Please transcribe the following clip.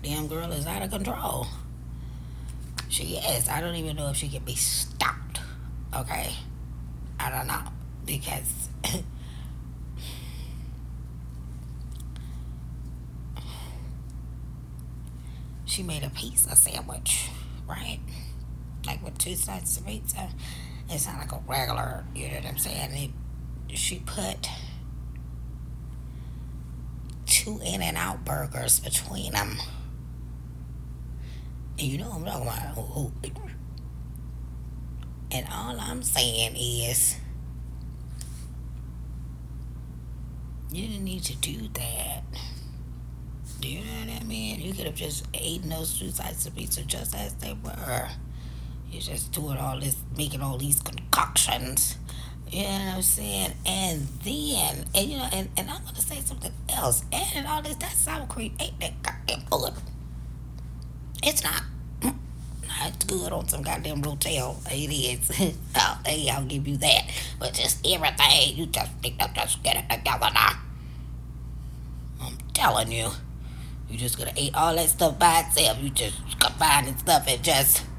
goddamn girl is out of control. She is. I don't even know if she can be stopped. Okay? I don't know. Because she made a pizza sandwich, right? Like with two slices of pizza. It's not like a regular, you know what I'm saying? She put two In-N-Out burgers between them. And you know what I'm talking about. And all I'm saying is, you didn't need to do that. Do you know what I mean? You could have just eaten those two slices of pizza just as they were. You're just doing all this, making all these concoctions. You know what I'm saying? And then, and you know, and I'm gonna say something else. Adding all this, that sour cream ain't that goddamn good. It's not. It's good on some goddamn Rotel. It is. Oh, hey, I'll give you that. But just everything, you just think that just get it together now. I'm telling you. You just gonna eat all that stuff by itself. You just combining stuff and just